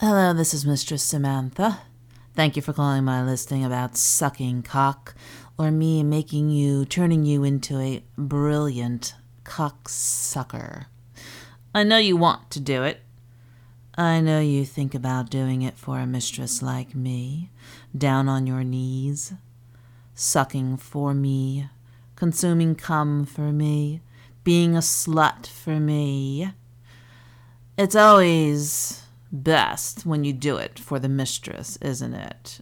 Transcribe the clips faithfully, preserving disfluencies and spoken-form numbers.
Hello, this is Mistress Samantha. Thank you for calling my listing about sucking cock, or me making you, turning you into a brilliant cocksucker. I know you want to do it. I know you think about doing it for a mistress like me, down on your knees, sucking for me, consuming cum for me, being a slut for me. It's always best when you do it for the mistress, isn't it?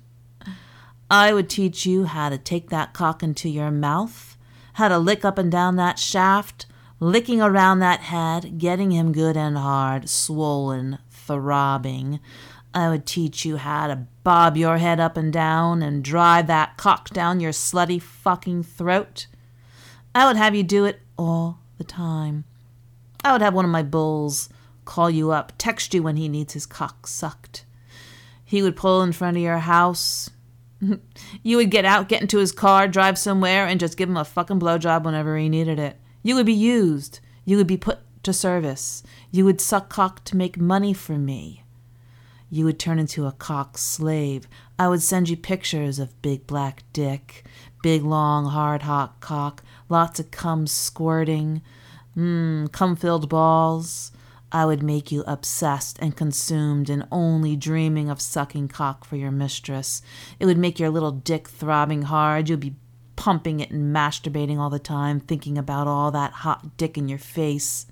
I would teach you how to take that cock into your mouth, how to lick up and down that shaft, licking around that head, getting him good and hard, swollen, throbbing. I would teach you how to bob your head up and down and drive that cock down your slutty fucking throat. I would have you do it all the time. I would have one of my bulls call you up, text you when he needs his cock sucked. He would pull in front of your house. You would get out, get into his car, drive somewhere, and just give him a fucking blowjob whenever he needed it. You would be used. You would be put to service. You would suck cock to make money for me. You would turn into a cock slave. I would send you pictures of big black dick, big long hard hot cock, lots of cum squirting, mmm, cum-filled balls. I would make you obsessed and consumed and only dreaming of sucking cock for your mistress. It would make your little dick throbbing hard. You'd be pumping it and masturbating all the time, thinking about all that hot dick in your face.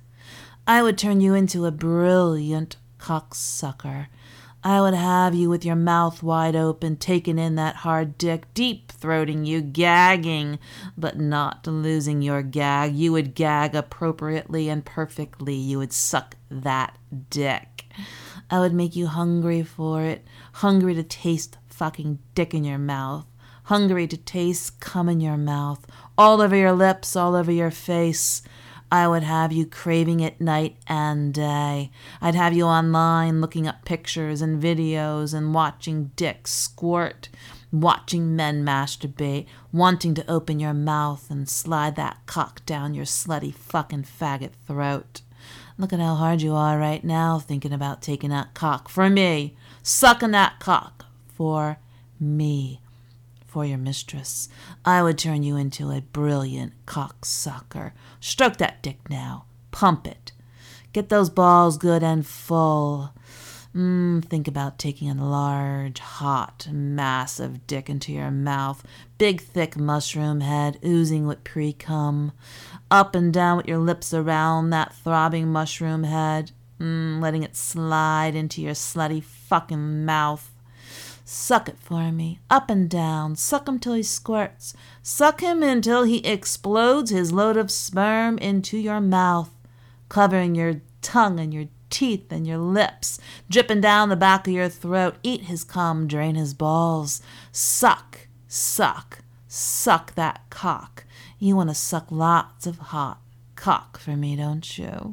I would turn you into a brilliant cocksucker. I would have you with your mouth wide open, taking in that hard dick, deep-throating you, gagging, but not losing your gag. You would gag appropriately and perfectly. You would suck that dick. I would make you hungry for it, hungry to taste fucking dick in your mouth, hungry to taste cum in your mouth, all over your lips, all over your face. I would have you craving it night and day. I'd have you online looking up pictures and videos and watching dicks squirt, watching men masturbate, wanting to open your mouth and slide that cock down your slutty fucking faggot throat. Look at how hard you are right now thinking about taking that cock for me, sucking that cock for me. For your mistress. I would turn you into a brilliant cocksucker. Stroke that dick now. Pump it. Get those balls good and full. Mm, think about taking a large, hot, massive dick into your mouth. Big, thick mushroom head oozing with pre-cum. Up and down with your lips around that throbbing mushroom head. Mm, letting it slide into your slutty fucking mouth. Suck it for me, up and down. Suck him till he squirts. Suck him until he explodes his load of sperm into your mouth, covering your tongue and your teeth and your lips, dripping down the back of your throat. Eat his cum, drain his balls. Suck, suck, suck that cock. You want to suck lots of hot cock for me, don't you?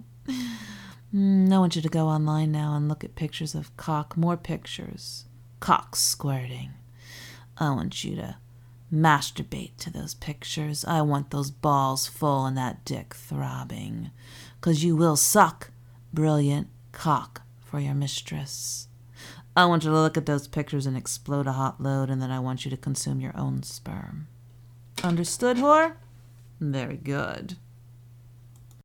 Mm, I want you to go online now and look at pictures of cock, more pictures. Cock squirting. I want you to masturbate to those pictures. I want those balls full and that dick throbbing. 'Cause you will suck brilliant cock for your mistress. I want you to look at those pictures and explode a hot load, and then I want you to consume your own sperm. Understood, whore? Very good.